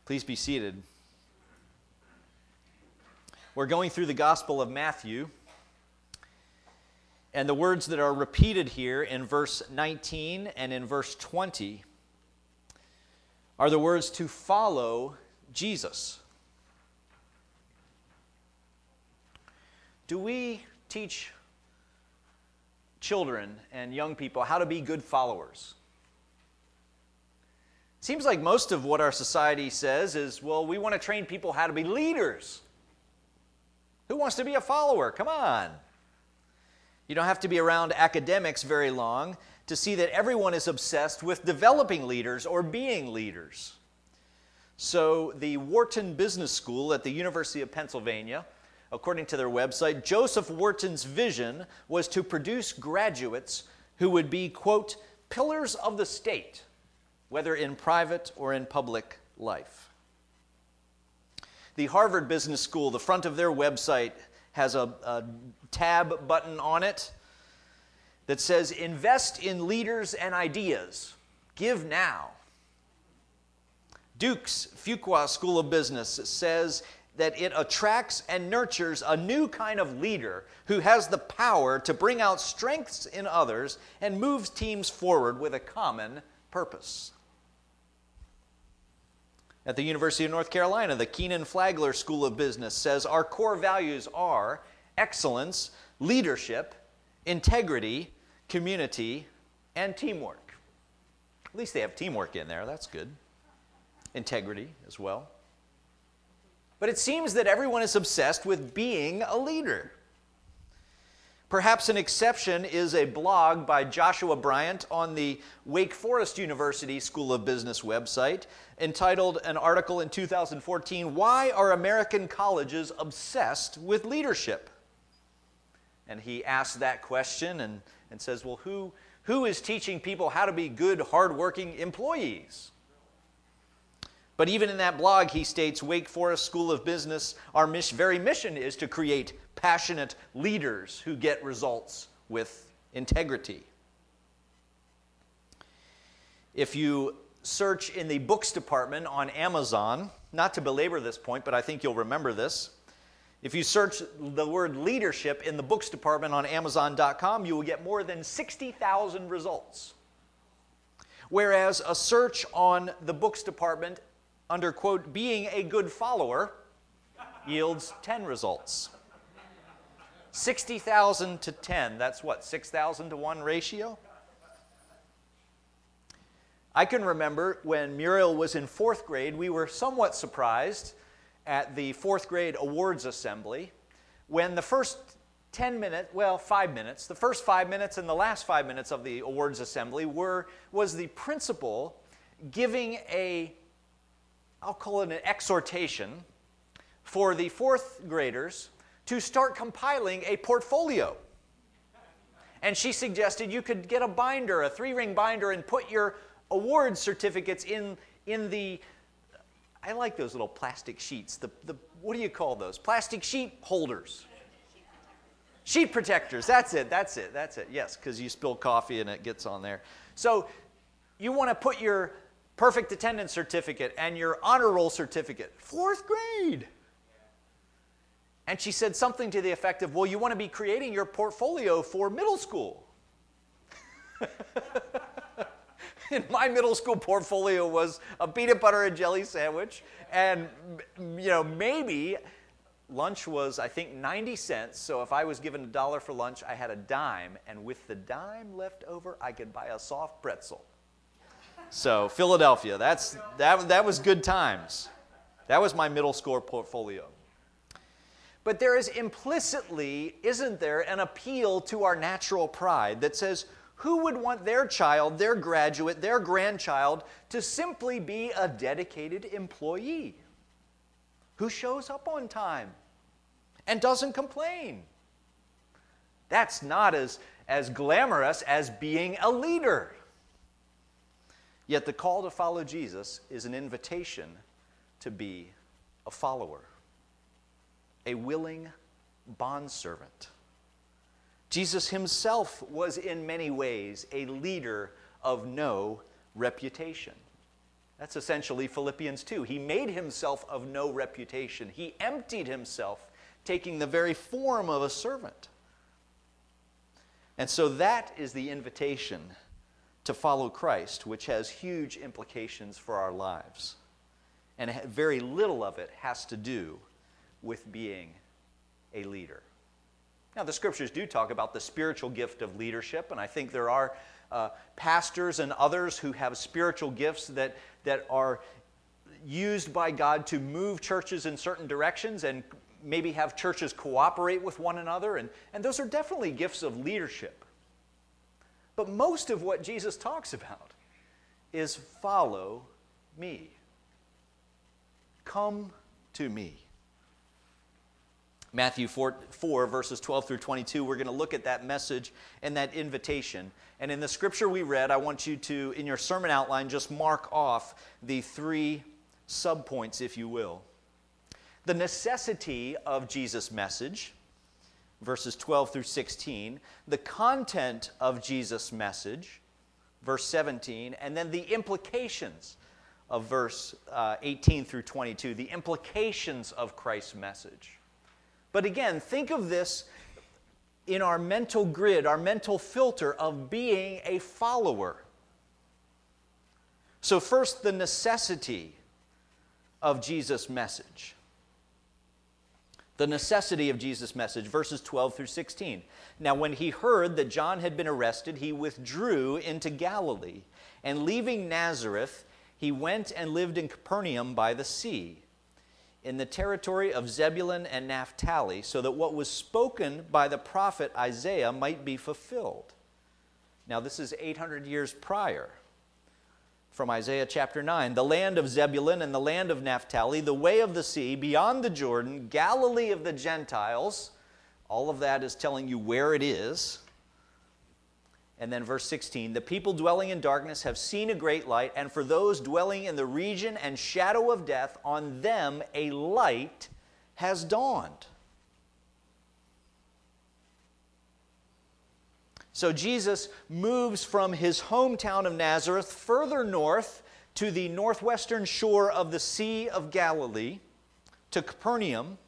Please be seated. We're going through the Gospel of Matthew, and the words that are repeated here in verse 19 and in verse 20 are the words to follow Jesus. Do we teach children and young people how to be good followers? It seems like most of what our society says is, well, we want to train people how to be leaders. Who wants to be a follower? Come on. You don't have to be around academics very long to see that everyone is obsessed with developing leaders or being leaders. So the Wharton Business School at the University of Pennsylvania, according to their website, Joseph Wharton's vision was to produce graduates who would be, quote, pillars of the state, whether in private or in public life. The Harvard Business School, the front of their website has a tab button on it that says, invest in leaders and ideas. Give now. Duke's Fuqua School of Business says that it attracts and nurtures a new kind of leader who has the power to bring out strengths in others and moves teams forward with a common purpose. At the University of North Carolina, the Keenan Flagler School of Business says our core values are excellence, leadership, integrity, community, and teamwork. At least they have teamwork in there. That's good. Integrity as well. But it seems that everyone is obsessed with being a leader. Perhaps an exception is a blog by Joshua Bryant on the Wake Forest University School of Business website entitled an article in 2014, Why Are American Colleges Obsessed with Leadership? And he asks that question and says, well, who is teaching people how to be good, hardworking employees? But even in that blog, he states, Wake Forest School of Business, our very mission is to create passionate leaders who get results with integrity. If you search in the books department on Amazon, not to belabor this point, but I think you'll remember this. If you search the word leadership in the books department on Amazon.com, you will get more than 60,000 results. Whereas a search on the books department under, quote, being a good follower yields 10 results. 60,000 to 10, that's what, 6,000 to 1 ratio? I can remember when Muriel was in 4th grade, we were somewhat surprised at the 4th grade awards assembly when the first 5 minutes, the first 5 minutes and the last 5 minutes of the awards assembly was the principal giving I'll call it an exhortation for the 4th graders to start compiling a portfolio. And she suggested you could get a binder, a 3-ring binder, and put your award certificates in the, I like those little plastic sheets. What do you call those? Plastic sheet holders. Sheet protectors, that's it. Yes, because you spill coffee and it gets on there. So you want to put your perfect attendance certificate and your honor roll certificate. 4th grade. And she said something to the effect of, well, you want to be creating your portfolio for middle school. And my middle school portfolio was a peanut butter and jelly sandwich. And, maybe lunch was, I think, 90 cents. So if I was given $1 for lunch, I had a dime. And with the dime left over, I could buy a soft pretzel. So Philadelphia, that was good times. That was my middle school portfolio. But there is implicitly, isn't there, an appeal to our natural pride that says, who would want their child, their graduate, their grandchild to simply be a dedicated employee who shows up on time and doesn't complain? That's not as glamorous as being a leader. Yet the call to follow Jesus is an invitation to be a follower, a willing bondservant. Jesus himself was in many ways a leader of no reputation. That's essentially Philippians 2. He made himself of no reputation. He emptied himself, taking the very form of a servant. And so that is the invitation to follow Christ, which has huge implications for our lives. And very little of it has to do with being a leader. Now, the scriptures do talk about the spiritual gift of leadership, and I think there are pastors and others who have spiritual gifts that are used by God to move churches in certain directions and maybe have churches cooperate with one another, and those are definitely gifts of leadership. But most of what Jesus talks about is follow me. Come to me. Matthew 4 verses 12 through 22, we're going to look at that message and that invitation. And in the scripture we read, I want you to, in your sermon outline, just mark off the 3 subpoints, if you will. The necessity of Jesus' message, verses 12 through 16. The content of Jesus' message, verse 17. And then the implications of verse 18 through 22. The implications of Christ's message. But again, think of this in our mental grid, our mental filter of being a follower. So first, the necessity of Jesus' message. The necessity of Jesus' message, verses 12 through 16. Now, when he heard that John had been arrested, he withdrew into Galilee, and leaving Nazareth, he went and lived in Capernaum by the sea, in the territory of Zebulun and Naphtali, so that what was spoken by the prophet Isaiah might be fulfilled. Now, this is 800 years prior. From Isaiah chapter 9, the land of Zebulun and the land of Naphtali, the way of the sea, beyond the Jordan, Galilee of the Gentiles. All of that is telling you where it is. And then verse 16, the people dwelling in darkness have seen a great light, and for those dwelling in the region and shadow of death, on them a light has dawned. So Jesus moves from his hometown of Nazareth further north to the northwestern shore of the Sea of Galilee, to Capernaum.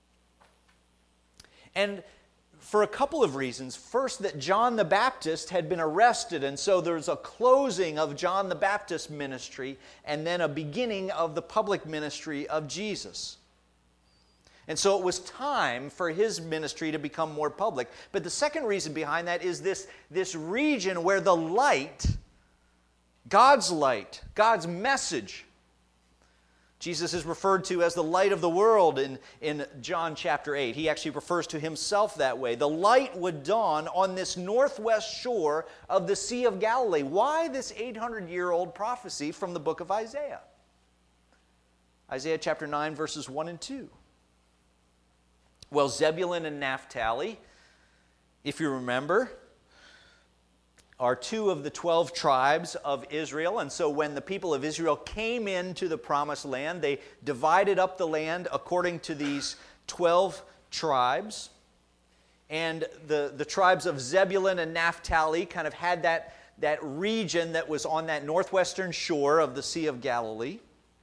And for a couple of reasons. First, that John the Baptist had been arrested, and so there's a closing of John the Baptist's ministry and then a beginning of the public ministry of Jesus. And so it was time for his ministry to become more public. But the second reason behind that is this region where the light, God's message, Jesus is referred to as the light of the world in John chapter 8. He actually refers to himself that way. The light would dawn on this northwest shore of the Sea of Galilee. Why this 800-year-old prophecy from the book of Isaiah? Isaiah chapter 9, verses 1 and 2. Well, Zebulun and Naphtali, if you remember, are 2 of the 12 tribes of Israel. And so when the people of Israel came into the promised land, they divided up the land according to these 12 tribes. And the tribes of Zebulun and Naphtali kind of had that region that was on that northwestern shore of the Sea of Galilee.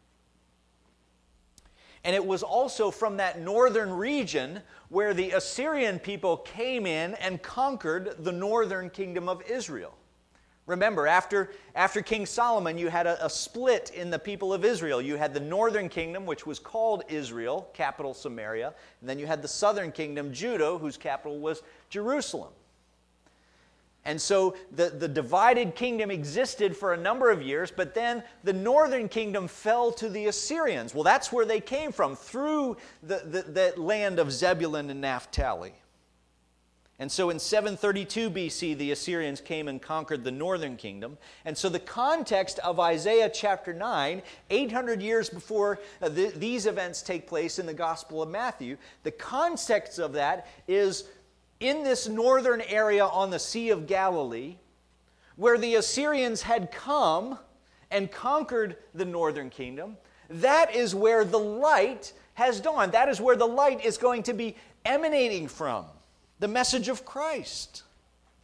And it was also from that northern region where the Assyrian people came in and conquered the northern kingdom of Israel. Remember, after King Solomon, you had a split in the people of Israel. You had the northern kingdom, which was called Israel, capital Samaria. And then you had the southern kingdom, Judah, whose capital was Jerusalem. And so the divided kingdom existed for a number of years, but then the northern kingdom fell to the Assyrians. Well, that's where they came from, through the land of Zebulun and Naphtali. And so in 732 BC, the Assyrians came and conquered the northern kingdom. And so the context of Isaiah chapter 9, 800 years before these events take place in the Gospel of Matthew, the context of that is in this northern area on the Sea of Galilee, where the Assyrians had come and conquered the northern kingdom. That is where the light has dawned. That is where the light is going to be emanating from. The message of Christ.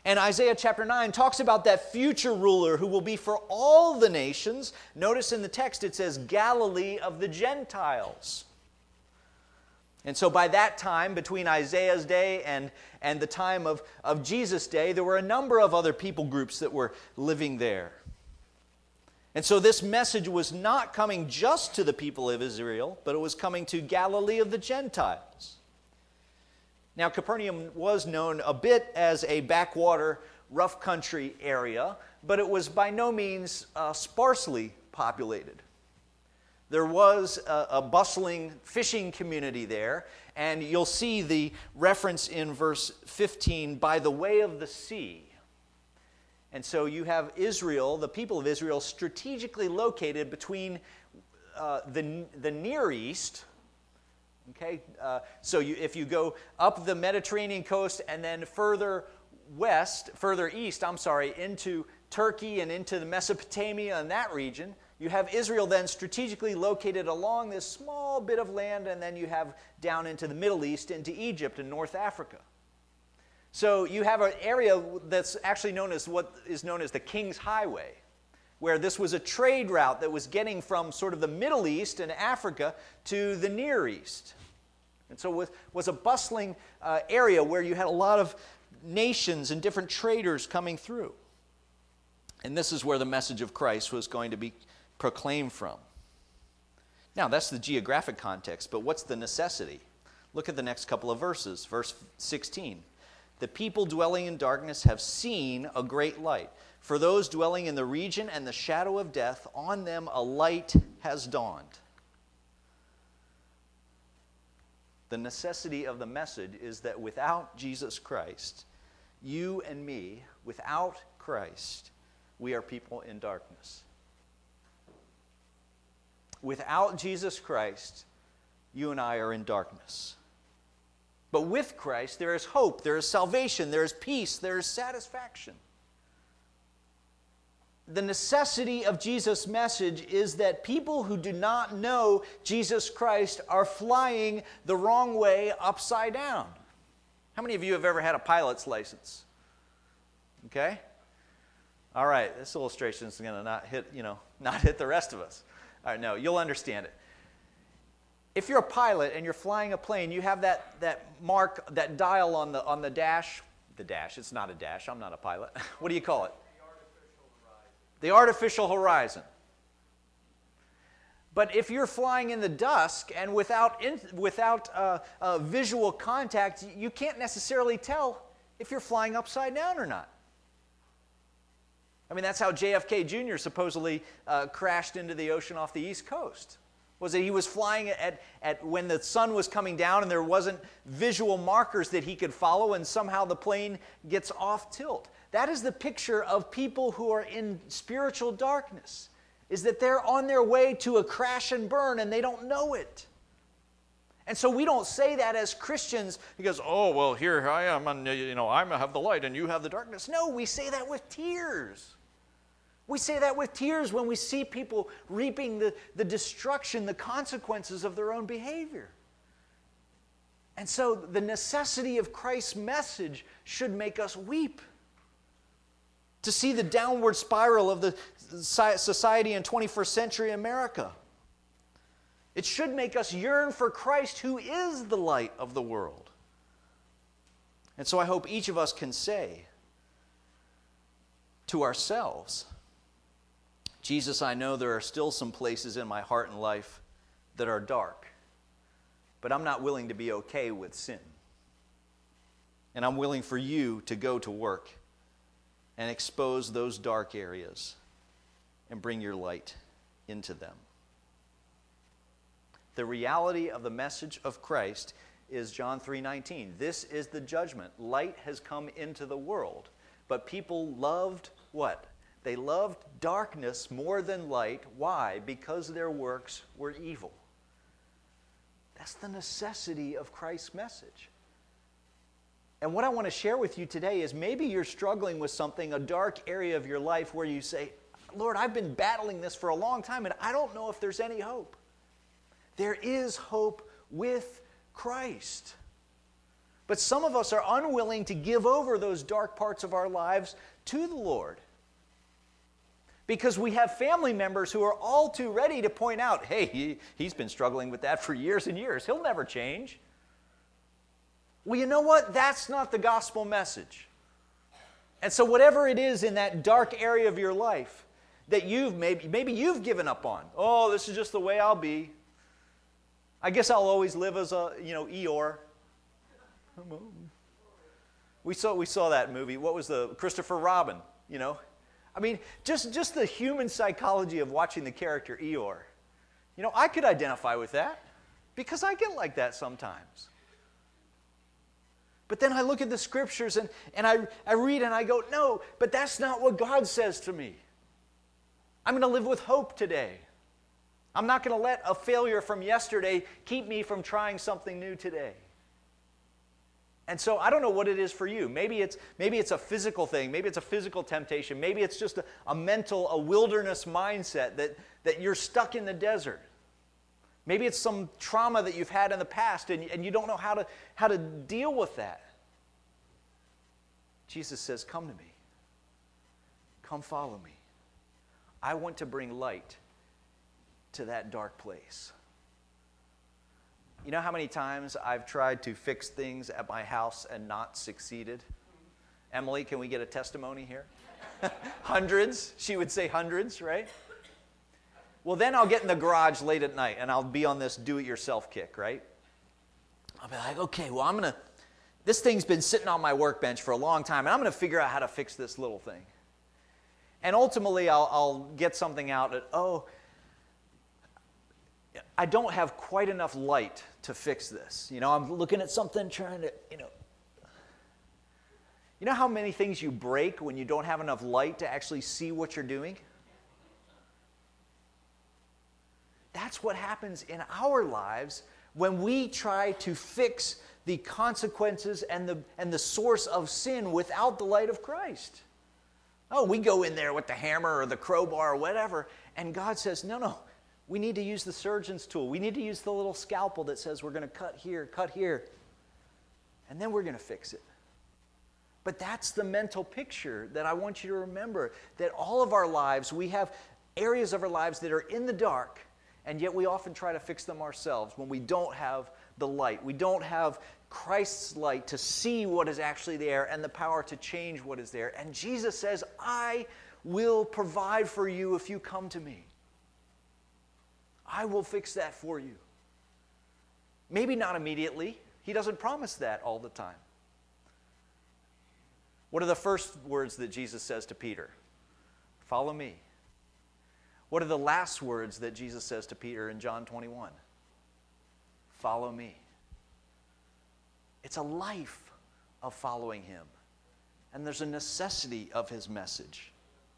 And Isaiah chapter 9 talks about that future ruler who will be for all the nations. Notice in the text it says Galilee of the Gentiles. And so by that time, between Isaiah's day and the time of Jesus' day, there were a number of other people groups that were living there. And so this message was not coming just to the people of Israel, but it was coming to Galilee of the Gentiles. Now, Capernaum was known a bit as a backwater, rough country area, but it was by no means sparsely populated. There was a bustling fishing community there, and you'll see the reference in verse 15, by the way of the sea. And so you have Israel, the people of Israel, strategically located between the Near East. Okay, so if you go up the Mediterranean coast and then further east, into Turkey and into the Mesopotamia and that region, you have Israel then strategically located along this small bit of land, and then you have down into the Middle East, into Egypt and North Africa. So you have an area that's actually known as what is known as the King's Highway, where this was a trade route that was getting from sort of the Middle East and Africa to the Near East. And so it was a bustling area where you had a lot of nations and different traders coming through. And this is where the message of Christ was going to be proclaimed from. Now, that's the geographic context, but what's the necessity? Look at the next couple of verses. Verse 16. The people dwelling in darkness have seen a great light. For those dwelling in the region and the shadow of death, on them a light has dawned. The necessity of the message is that without Jesus Christ, you and me, without Christ, we are people in darkness. Without Jesus Christ, you and I are in darkness. But with Christ, there is hope, there is salvation, there is peace, there is satisfaction. The necessity of Jesus' message is that people who do not know Jesus Christ are flying the wrong way upside down. How many of you have ever had a pilot's license? Okay? All right, this illustration is going to not hit the rest of us. All right, no, you'll understand it. If you're a pilot and you're flying a plane, you have that mark, that dial on the dash. The dash, it's not a dash, I'm not a pilot. What do you call it? The artificial horizon. But if you're flying in the dusk and without visual contact, you can't necessarily tell if you're flying upside down or not. I mean, that's how JFK Jr. supposedly crashed into the ocean off the East Coast. Was that he was flying at when the sun was coming down and there wasn't visual markers that he could follow, and somehow the plane gets off tilt. That is the picture of people who are in spiritual darkness, is that they're on their way to a crash and burn and they don't know it. And so we don't say that as Christians because, oh, well, here I am, and I have the light and you have the darkness. No, we say that with tears. We say that with tears when we see people reaping the destruction, the consequences of their own behavior. And so the necessity of Christ's message should make us weep. To see the downward spiral of the society in 21st century America. It should make us yearn for Christ, who is the light of the world. And so I hope each of us can say to ourselves, Jesus, I know there are still some places in my heart and life that are dark, but I'm not willing to be okay with sin. And I'm willing for you to go to work and expose those dark areas and bring your light into them. The reality of the message of Christ is John 3:19. This is the judgment. Light has come into the world, but people loved what? They loved darkness more than light. Why? Because their works were evil. That's the necessity of Christ's message. And what I want to share with you today is maybe you're struggling with something, a dark area of your life where you say, Lord, I've been battling this for a long time and I don't know if there's any hope. There is hope with Christ. But some of us are unwilling to give over those dark parts of our lives to the Lord. Because we have family members who are all too ready to point out, hey, he's been struggling with that for years and years. He'll never change. Well, you know what? That's not the gospel message. And so whatever it is in that dark area of your life that maybe you've given up on. Oh, this is just the way I'll be. I guess I'll always live as a, Eeyore. We saw that movie. What was the Christopher Robin, I mean, just the human psychology of watching the character Eeyore. I could identify with that because I get like that sometimes. But then I look at the scriptures and I read and I go, no, but that's not what God says to me. I'm going to live with hope today. I'm not going to let a failure from yesterday keep me from trying something new today. And so I don't know what it is for you. Maybe it's a physical thing. Maybe it's a physical temptation. Maybe it's just a wilderness mindset that you're stuck in the desert. Maybe it's some trauma that you've had in the past and you don't know how to deal with that. Jesus says, come to me. Come follow me. I want to bring light to that dark place. You know how many times I've tried to fix things at my house and not succeeded? Emily, can we get a testimony here? Hundreds. She would say hundreds, right? Well, then I'll get in the garage late at night and I'll be on this do-it-yourself kick, right? I'll be like, okay, well, this thing's been sitting on my workbench for a long time and I'm going to figure out how to fix this little thing. And ultimately, I'll get something out that, I don't have quite enough light to fix this. I'm looking at something trying to, You know how many things you break when you don't have enough light to actually see what you're doing? That's what happens in our lives when we try to fix the consequences and the source of sin without the light of Christ. Oh, we go in there with the hammer or the crowbar or whatever, and God says, no, we need to use the surgeon's tool. We need to use the little scalpel that says we're going to cut here, and then we're going to fix it. But that's the mental picture that I want you to remember, that all of our lives, we have areas of our lives that are in the dark, and yet we often try to fix them ourselves when we don't have the light. We don't have Christ's light to see what is actually there and the power to change what is there. And Jesus says, I will provide for you if you come to me. I will fix that for you. Maybe not immediately. He doesn't promise that all the time. What are the first words that Jesus says to Peter? Follow me. What are the last words that Jesus says to Peter in John 21? Follow me. It's a life of following him. And there's a necessity of his message.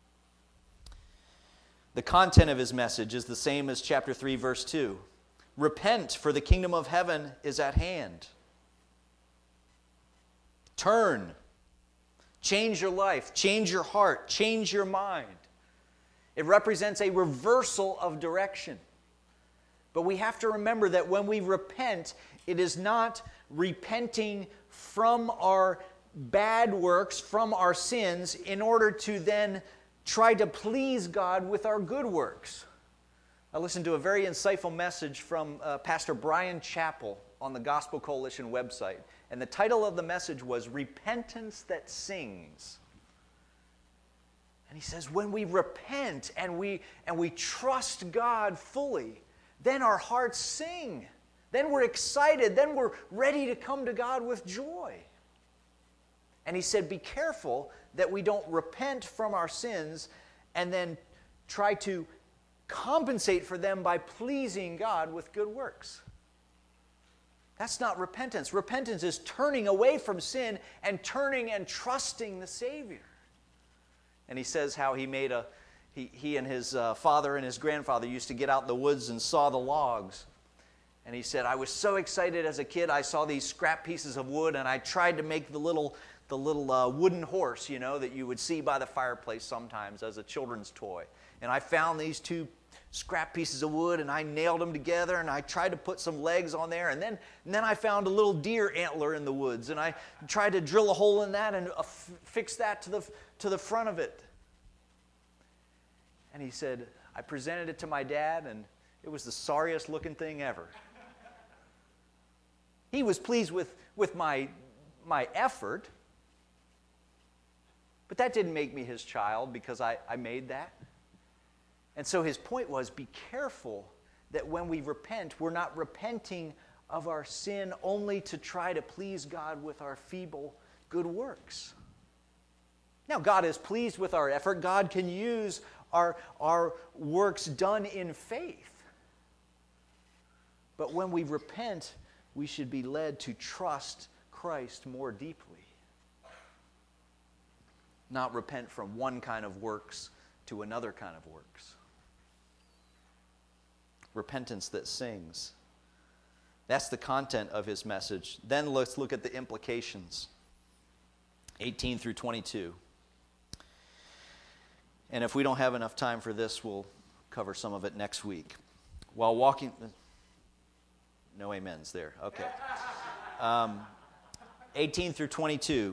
The content of his message is the same as chapter 3, verse 2. Repent, for the kingdom of heaven is at hand. Turn. Change your life. Change your heart. Change your mind. It represents a reversal of direction. But we have to remember that when we repent, it is not repenting from our bad works, from our sins, in order to then try to please God with our good works. I listened to a very insightful message from Pastor Brian Chappell on the Gospel Coalition website. And the title of the message was Repentance That Sings. And he says, when we repent and we trust God fully, then our hearts sing. Then we're excited. Then we're ready to come to God with joy. And he said, be careful that we don't repent from our sins and then try to compensate for them by pleasing God with good works. That's not repentance. Repentance is turning away from sin and turning and trusting the Savior. And he says how he and his father and his grandfather used to get out in the woods and saw the logs. And he said, I was so excited as a kid. I saw these scrap pieces of wood, and I tried to make the little wooden horse, that you would see by the fireplace sometimes as a children's toy. And I found these two scrap pieces of wood and I nailed them together and I tried to put some legs on there, and then I found a little deer antler in the woods and I tried to drill a hole in that and fix that to the front of it. And he said, I presented it to my dad and it was the sorriest looking thing ever. He was pleased with my effort, but that didn't make me his child because I made that. And so his point was, be careful that when we repent, we're not repenting of our sin only to try to please God with our feeble good works. Now, God is pleased with our effort. God can use our works done in faith. But when we repent, we should be led to trust Christ more deeply. Not repent from one kind of works to another kind of works. Repentance that sings. That's the content of his message. Then let's look at the implications. 18 through 22. And if we don't have enough time for this, we'll cover some of it next week. While walking... No amens there. Okay. 18 through 22.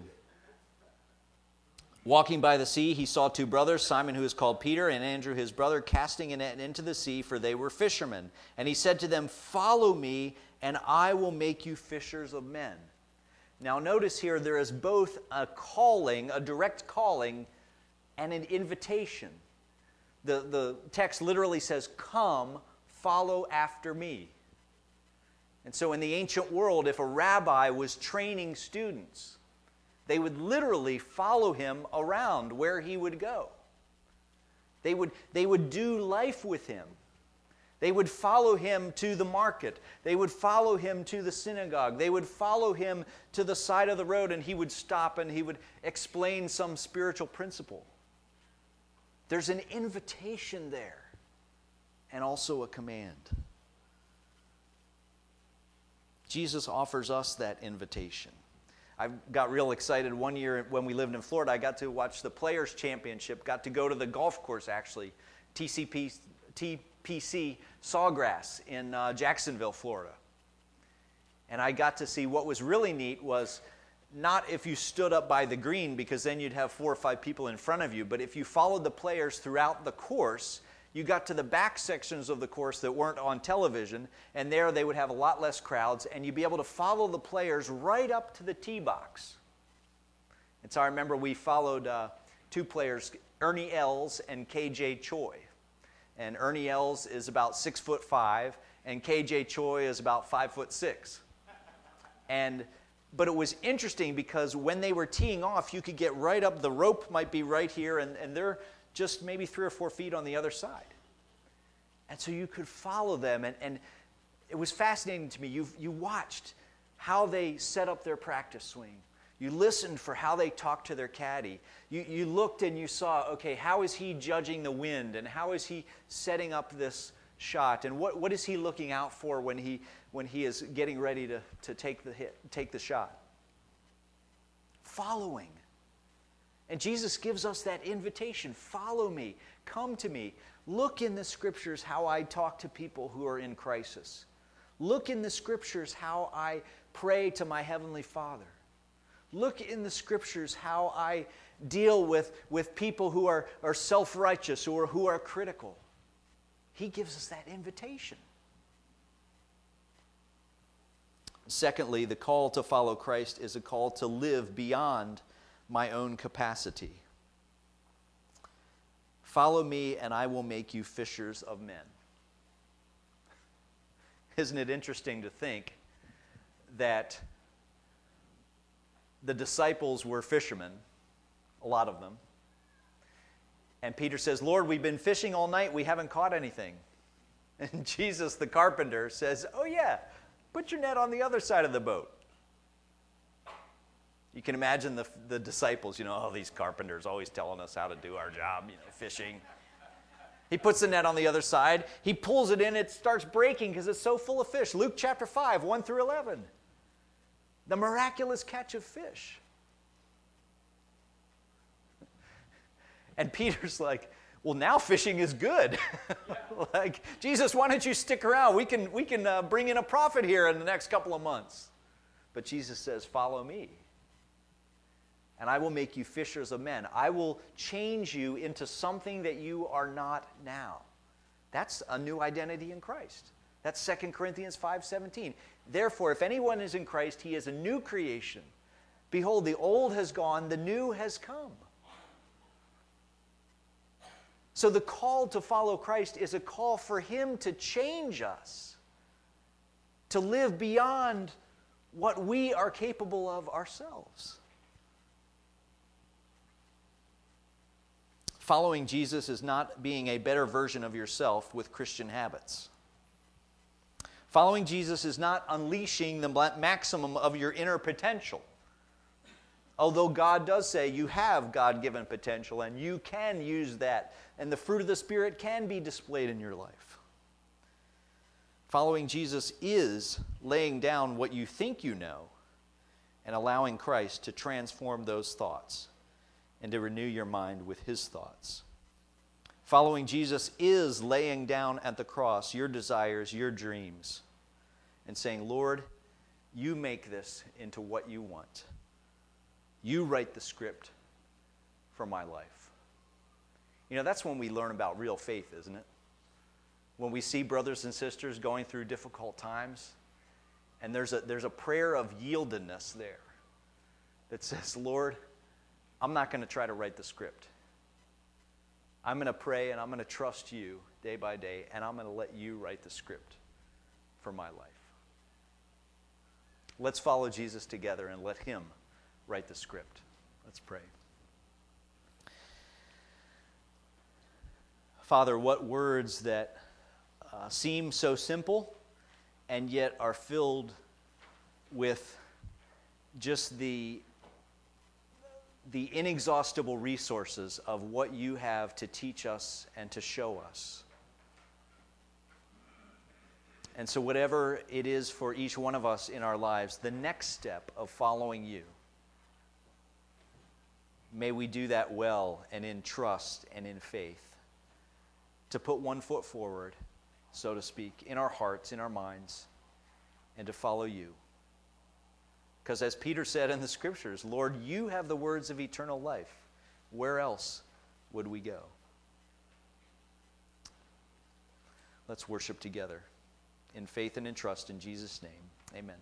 Walking by the sea, he saw two brothers, Simon, who is called Peter, and Andrew, his brother, casting a net into the sea, for they were fishermen. And he said to them, follow me, and I will make you fishers of men. Now notice here, there is both a calling, a direct calling, and an invitation. The text literally says, come, follow after me. And so in the ancient world, if a rabbi was training students, they would literally follow him around where he would go. They would do life with him. They would follow him to the market. They would follow him to the synagogue. They would follow him to the side of the road, and he would stop and he would explain some spiritual principle. There's an invitation there and also a command. Jesus offers us that invitation. I got real excited one year when we lived in Florida. I got to watch the Players' Championship, got to go to the golf course actually, TPC Sawgrass in Jacksonville, Florida. And I got to see what was really neat was not if you stood up by the green, because then you'd have 4 or 5 people in front of you, but if you followed the players throughout the course, you got to the back sections of the course that weren't on television, and there they would have a lot less crowds, and you'd be able to follow the players right up to the tee box. And so I remember we followed 2 players, Ernie Els and KJ Choi. And Ernie Els is about 6'5", and KJ Choi is about 5'6". But it was interesting because when they were teeing off, you could get right up, the rope might be right here, and they're just maybe 3 or 4 feet on the other side. And so you could follow them, and it was fascinating to me. You watched how they set up their practice swing. You listened for how they talked to their caddy. You looked and you saw, okay, how is he judging the wind, and how is he setting up this shot, and what is he looking out for when he is getting ready to take the shot? Following. And Jesus gives us that invitation. Follow me. Come to me. Look in the Scriptures how I talk to people who are in crisis. Look in the Scriptures how I pray to my Heavenly Father. Look in the Scriptures how I deal with people who are self-righteous or who are critical. He gives us that invitation. Secondly, the call to follow Christ is a call to live beyond my own capacity. Follow me and I will make you fishers of men. Isn't it interesting to think that the disciples were fishermen, a lot of them, and Peter says, Lord, we've been fishing all night, we haven't caught anything. And Jesus, the carpenter, says, oh yeah, put your net on the other side of the boat. You can imagine the disciples, these carpenters always telling us how to do our job, fishing. He puts the net on the other side. He pulls it in. It starts breaking because it's so full of fish. Luke chapter 5, 1 through 11. The miraculous catch of fish. And Peter's like, well, now fishing is good. Like, Jesus, why don't you stick around? We can bring in a profit here in the next couple of months. But Jesus says, follow me, and I will make you fishers of men. I will change you into something that you are not now. That's a new identity in Christ. That's 2 Corinthians 5:17. Therefore, if anyone is in Christ, he is a new creation. Behold, the old has gone, the new has come. So the call to follow Christ is a call for him to change us, to live beyond what we are capable of ourselves. Following Jesus is not being a better version of yourself with Christian habits. Following Jesus is not unleashing the maximum of your inner potential. Although God does say you have God-given potential and you can use that, and the fruit of the Spirit can be displayed in your life. Following Jesus is laying down what you think you know and allowing Christ to transform those thoughts and to renew your mind with his thoughts. Following Jesus is laying down at the cross your desires, your dreams, and saying, Lord, you make this into what you want. You write the script for my life. You know, that's when we learn about real faith, isn't it? When we see brothers and sisters going through difficult times, and there's a prayer of yieldedness there that says, Lord, I'm not going to try to write the script. I'm going to pray and I'm going to trust you day by day, and I'm going to let you write the script for my life. Let's follow Jesus together and let him write the script. Let's pray. Father, what words that seem so simple and yet are filled with just the inexhaustible resources of what you have to teach us and to show us. And so whatever it is for each one of us in our lives, the next step of following you, may we do that well and in trust and in faith, to put one foot forward, so to speak, in our hearts, in our minds, and to follow you. Because as Peter said in the Scriptures, Lord, you have the words of eternal life. Where else would we go? Let's worship together in faith and in trust in Jesus' name. Amen.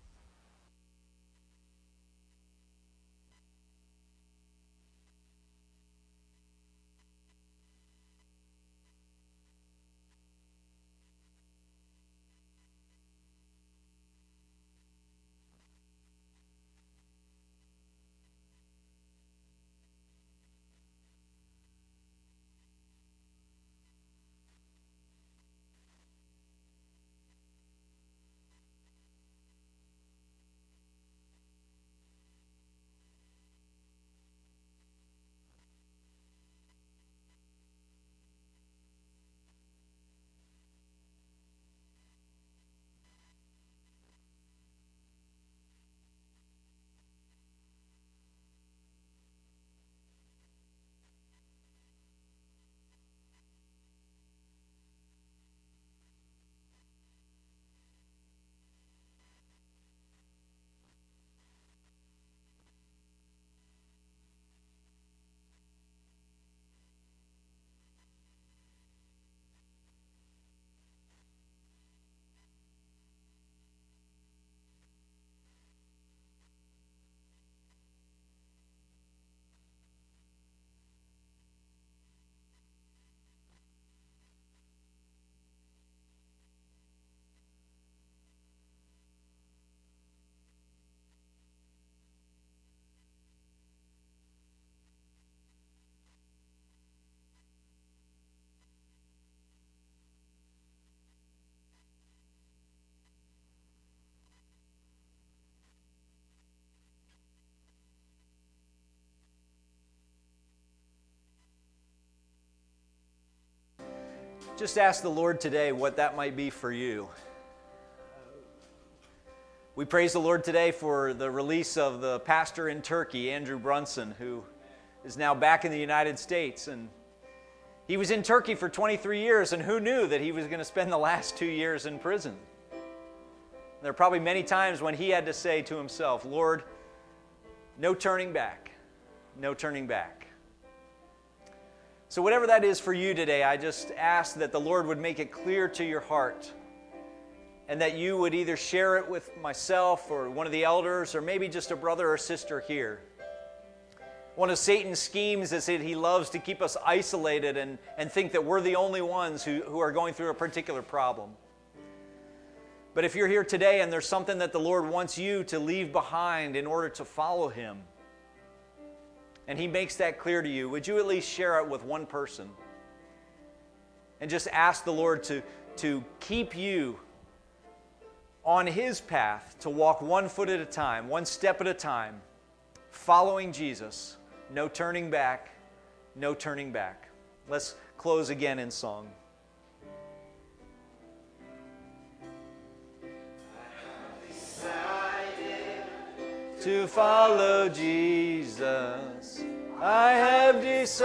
Just ask the Lord today what that might be for you. We praise the Lord today for the release of the pastor in Turkey, Andrew Brunson, who is now back in the United States. And He was in Turkey for 23 years, and who knew that he was going to spend the last 2 years in prison? There are probably many times when he had to say to himself, Lord, no turning back, no turning back. So whatever that is for you today, I just ask that the Lord would make it clear to your heart and that you would either share it with myself or one of the elders or maybe just a brother or sister here. One of Satan's schemes is that he loves to keep us isolated and think that we're the only ones who are going through a particular problem. But if you're here today and there's something that the Lord wants you to leave behind in order to follow Him, and He makes that clear to you, would you at least share it with one person? And just ask the Lord to keep you on His path, to walk 1 foot at a time, 1 step at a time, following Jesus. No turning back, no turning back. Let's close again in song. To follow Jesus, I have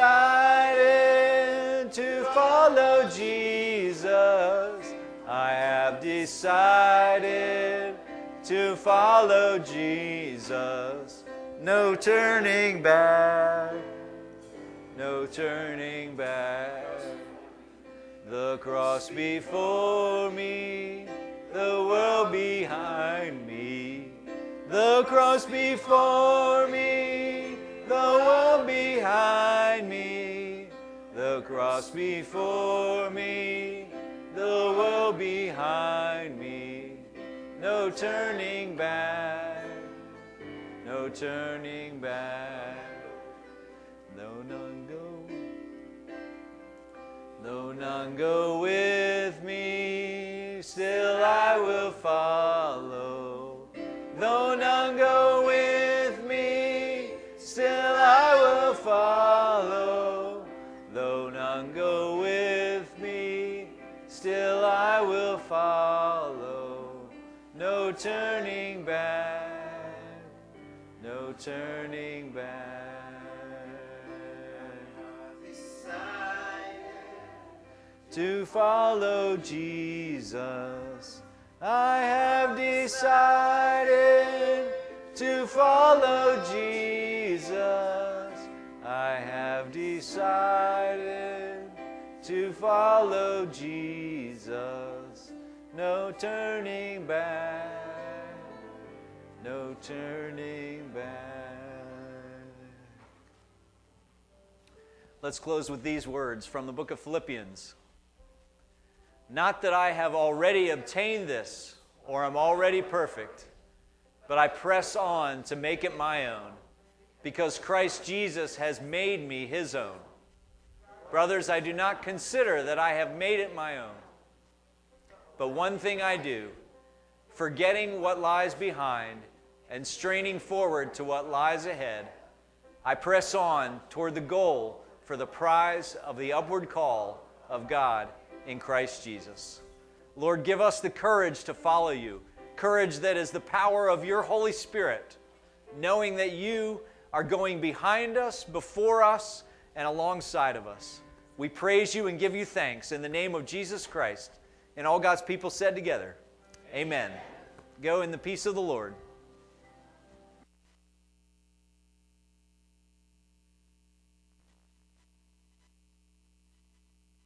decided to follow Jesus. I have decided to follow Jesus. No turning back, no turning back. The cross before me, the world behind me. The cross before me, the world behind me. The cross before me, the world behind me. No turning back, no turning back. Though none go with me, still I will follow. Though none go with me, still I will follow. Though none go with me, still I will follow. No turning back, no turning back. To follow Jesus, I have decided to follow Jesus. I have decided to follow Jesus. No turning back, no turning back. Let's close with these words from the book of Philippians. Not that I have already obtained this, or am already perfect, but I press on to make it my own, because Christ Jesus has made me His own. Brothers, I do not consider that I have made it my own. But one thing I do, forgetting what lies behind and straining forward to what lies ahead, I press on toward the goal for the prize of the upward call of God in Christ Jesus. Lord, give us the courage to follow you, courage that is the power of your Holy Spirit, knowing that you are going behind us, before us, and alongside of us. We praise you and give you thanks in the name of Jesus Christ. And all God's people said together, Amen. Go in the peace of the Lord.